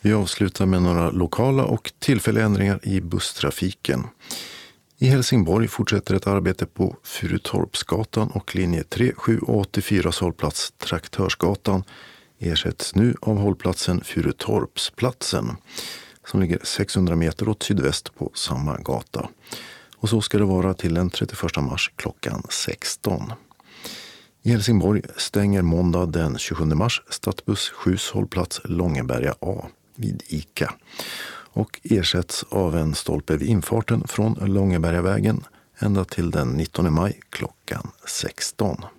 Vi avslutar med några lokala och tillfälliga ändringar i busstrafiken. I Helsingborg fortsätter ett arbete på Furutorpsgatan och linje 3, 7 och 84 hållplats Traktörsgatan ersätts nu av hållplatsen Furutorpsplatsen som ligger 600 meter åt sydväst på samma gata. Och så ska det vara till den 31 mars klockan 16. I Helsingborg stänger måndag den 27 mars Stadsbuss 7 hållplats Långeberga A vid ICA och ersätts av en stolpe vid infarten från Långebergavägen ända till den 19 maj klockan 16.